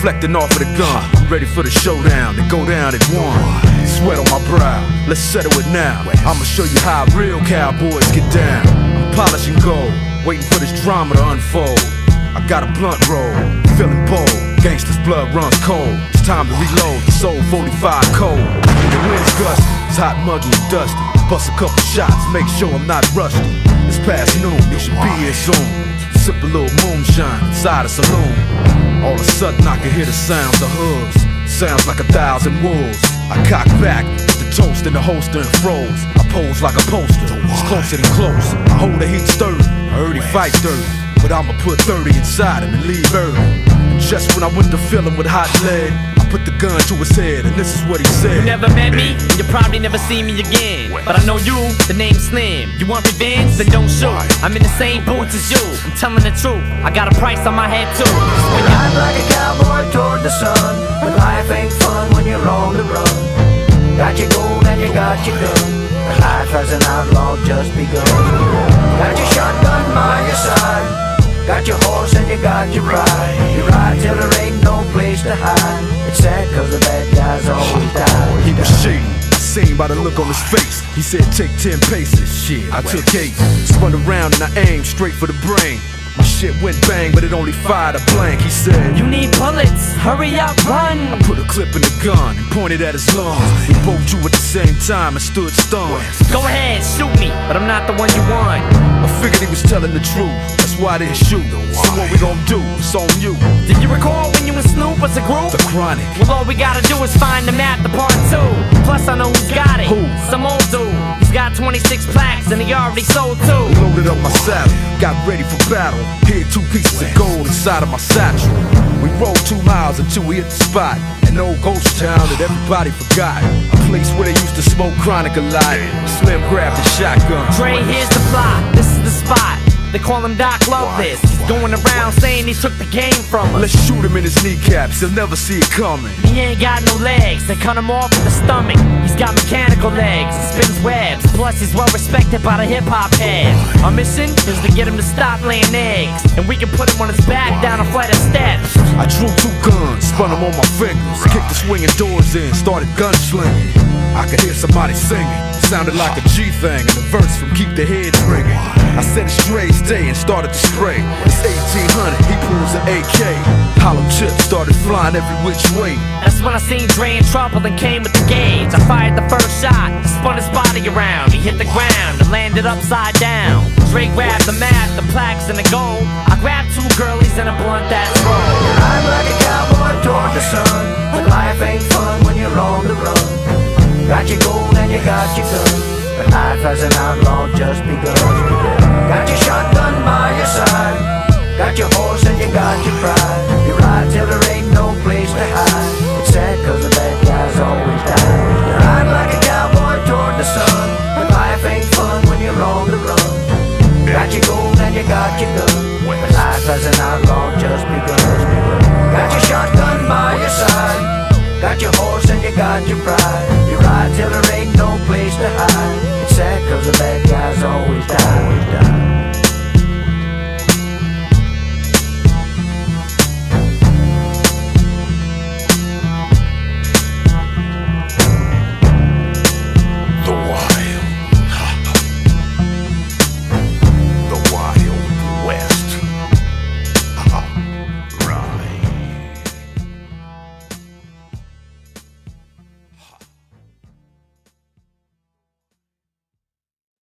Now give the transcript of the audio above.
reflecting off of the gun. I'm ready for the showdown to go down at one. Sweat on my brow, let's settle it now. I'ma show you how real cowboys get down. I'm polishing gold, waiting for this drama to unfold. I got a blunt roll, feeling bold. Gangsta's blood runs cold. It's time to reload, the soul 45 cold. The wind's gusty, it's hot, muggy, and dusty. Bust a couple shots, make sure I'm not rusty. It's past noon, you should be here soon. Sip a little moonshine inside a saloon. All of a sudden I can hear the sounds of hooves. Sounds like 1,000 wolves. I cock back, put the toast in the holster and froze. I pose like a poster, it's closer than close. I hold the heat sturdy, I heard he fight dirty, but I'ma put 30 inside him and leave early. And just when I went to fill him with hot lead, I put the gun to his head and this is what he said. You never met me, you probably never see me again. But I know you, the name's Slim. You want revenge? Then don't shoot. I'm in the same boots as you, I'm telling the truth. I got a price on my head too. When you ride like a cowboy toward the sun, but life ain't fun when you're on the run. Got your gold and you got your gun, but life as an outlaw just begun. Got your shotgun by your side, got your horse and you got your pride. You ride till there ain't no place to hide. It's sad cause the bad guys always die. He was shady, seen by the look on his face. He said take 10 paces, shit, I took 8. Spun around and I aimed straight for the brain. My shit went bang, but it only fired a blank. He said, you need bullets, hurry up, run. I put a clip in the gun and pointed at his lungs. We both drew at the same time and stood stunned. Go ahead, shoot me, but I'm not the one you want. I figured he was telling the truth, that's why I didn't shoot. So what we gon' do, it's on you. Did you recall when you and Snoop was a group? The Chronic. Well, all we gotta do is find the map to part 2. Plus I know who's got it. Who? Some old dude. He's got 26 plaques and he already sold 2. Loaded up my saddle, got ready for battle. Hid 2 pieces of gold inside of my satchel. We rode 2 miles until we hit the spot, an old ghost town that everybody forgot. A place where they used to smoke Chronic a lot. Slim grabbed the shotgun. Dre, here's the plot, this is the spot. They call him Doc Loveless. He's going around saying he took the game from us. Let's shoot him in his kneecaps, he'll never see it coming. He ain't got no legs, they cut him off in the stomach. He's got mechanical legs, he spins webs. Plus he's well respected by the hip-hop heads. Our mission is to get him to stop laying eggs, and we can put him on his back down a flight of steps. I drew 2 guns, spun them on my fingers, kicked the swinging doors in, started gunslinging. I could hear somebody singing, sounded like a G thing, and a verse from Keep the Heads Ringing. I said it's Dre's day and started to spray. It's 1800, he pulls an AK. Hollow tips started flying every which way. That's when I seen Dre in trouble and came with the gauge. I fired the first shot, spun his body around. He hit the ground and landed upside down. Dre grabbed the map, the plaques, and the gold. I grabbed 2 girlies and a blunt that's roll. Ride like a cowboy toward the sun, but life ain't fun when you're on the run. Got your gold and you got your gun, but life as an outlaw just begun. Got your shotgun by your side, got your horse and you got your pride. You ride till there ain't no place to hide. It's sad cause the bad guys always die. You ride like a cowboy toward the sun, but life ain't fun when you're on the run. Got your gold and you got your gun, but life as an outlaw just begun. Got your shotgun by your side, got your horse and you got your pride.